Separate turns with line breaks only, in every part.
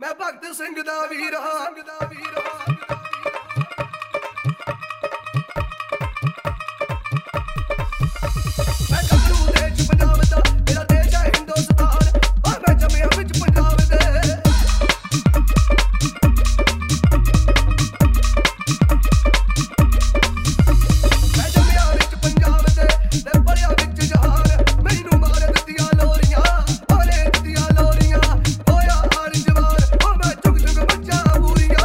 ਮੈਂ ਭਗਤ ਸਿੰਘ ਦਾ ਵੀਰਾ ਮੈਂ ਗੱਭਰੂ ਦੇਸ਼ ਪੰਜਾਬ ਦਾ ਮੇਰਾ ਦੇਸ਼ ਹੈ ਹਿੰਦੁਸਤਾਨ ਓਏ ਮੈਂ ਜੰਮਿਆ ਵਿੱਚ ਪੰਜਾਬ ਦੇ ਮੈਂ ਜੰਮਿਆ ਵਿੱਚ ਪੰਜਾਬ ਦੇ ਤੇ ਪੜਿਆ ਵਿੱਚ ਜਹਾਨ ਮੈਨੂੰ ਮਾਰ ਦਿੱਤੀਆਂ ਲੋਰੀਆਂ ਓਲੇ ਦਿੱਤੀਆਂ ਲੋਰੀਆਂ ਹੋਇਆ ਹਰ ਜਵਾਨ ਓ ਮੈਂ ਚੁਗ ਚੁਗ ਬੱਚਾ ਬੂਰੀਆਂ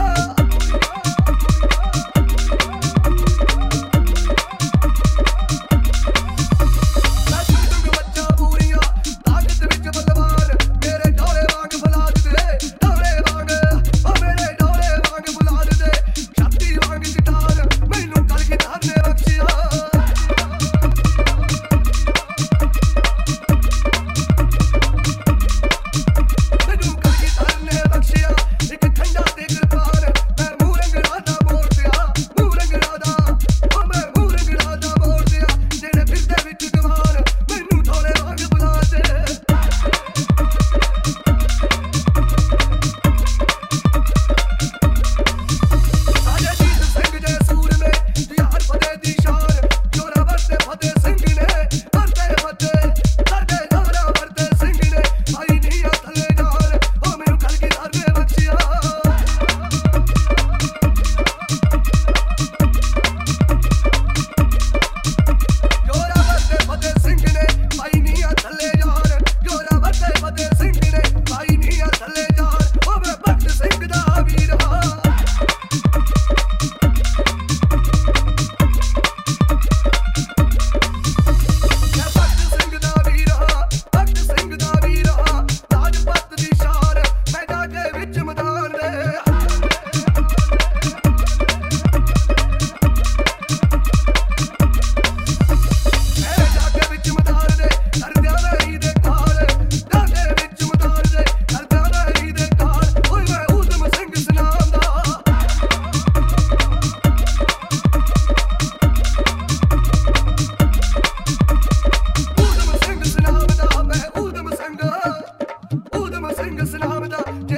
ਊਧਮ ਸਿੰਘ ਸਨਾਮ ਦਾ